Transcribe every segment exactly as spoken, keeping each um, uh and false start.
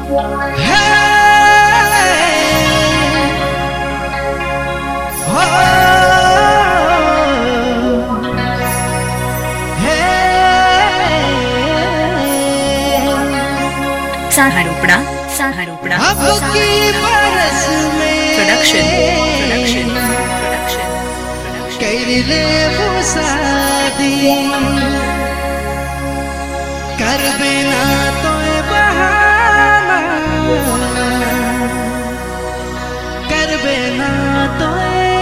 सहारूपड़ा सहारूपड़ा production production production कैले वो शादी कर बिना तो बहाना कर बिना तो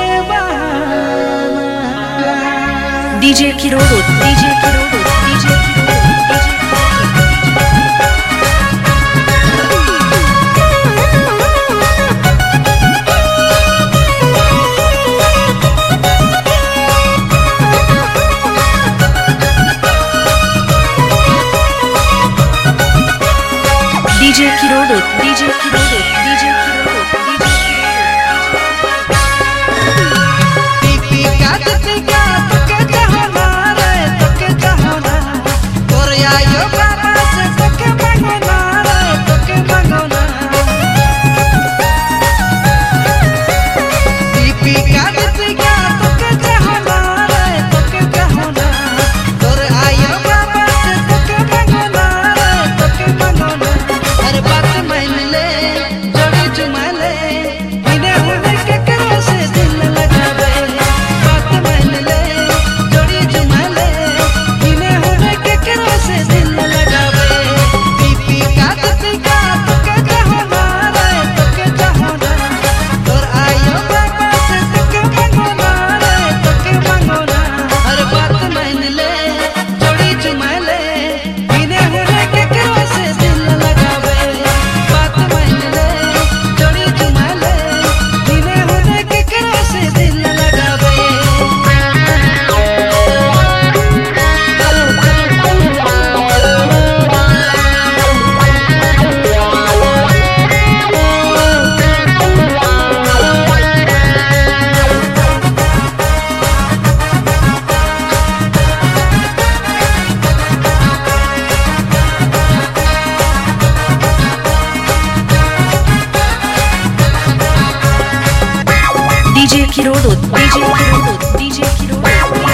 बहाना डीजे किरोड़ो डीजे किरोड़ो डीजे डीजे किरोड़ो डीजे किरोड़ो डीजे किरोड़ो टीपी का टीका तके जहाना रे तके जहाना और आयो बाबा से तके मंगना रे तके मंगना टीपी का टीका तके जहाना रे तके जहाना और आयो बाबा से तके मंगना रे तके मंगना अरे बात मान ले जोड़ी जुमा ले इन्हें होने के करो से दिल लगावे बात मान ले जोड़ी जुमा ले इन्हें होने के करो से दिल लगावे पीपी का टीका तके जहाना रे तके जहाना और आयो बाबा से तके मंगना रे तके मंगना अरे बात मान ले जोड़ी जुमा ले इन्हें होने के करो से दिल लगावे बात मान ले जोड़ी जुमा ले इन्हें होने के करो से दिल लगावे डीजे किरोड़ो डीजे किरोड़ो डीजे किरोड़ो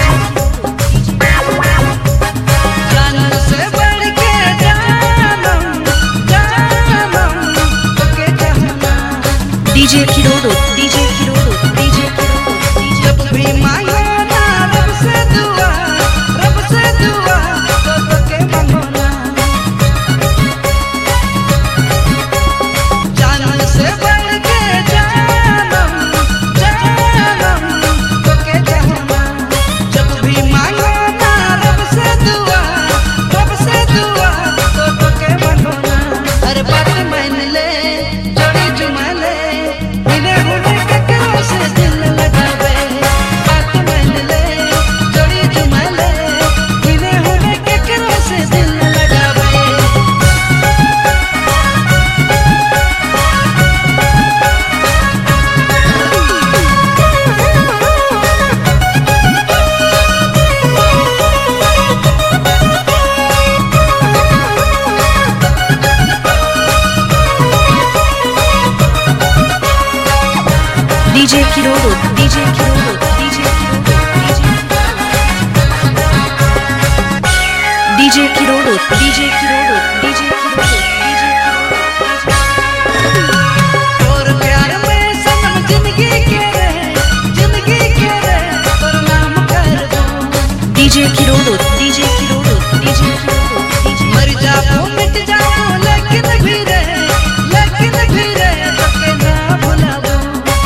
जान से बढ़ के जानम जानम तके जहाना डीजे किरोड़ो डीजे किरोड़ो डीजे किरोड़ो जब भी मांगे ना रब से दुआ रब से दुआ तो तके मंगना जान से बढ़ के जानम जानम तके जहाना जब भी मांगे ना रब से दुआ रब से दुआ तो तके मंगना अरे बात मान ले जोड़ी जुमा ले इन्हें होने के करो से दिल लगावे बात मान ले जोड़ी जुमा ले इन्हें होने के करो से दिल लगावे डीजे किरोड़ो डीजे किरोड़ो डीजे किरोड़ो डीजे किरोड़ो डीजे किरोड़ो डीजे किरोड़ो डीजे और प्यार में सनम जिंदगी के रे जिंदगी के रे और नाम कर दो डीजे किरोड़ो डीजे किरोड़ो डीजे किरोड़ो मर जाओ मिट जाओ लेकिन भी रे लेकिन भी रे तके ना भुलाओ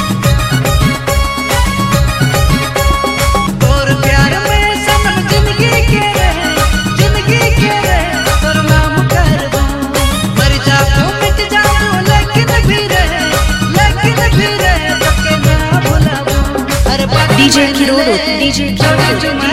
और प्यार में सनम जिंदगी के रे जिंदगी के रे और नाम कर दो मर जाओ मिट जाओ लेकिन भी रे लेकिन भी रे तके ना भुलाओ अरे बात डीजे किरोड़ो डीजे किरोड़ो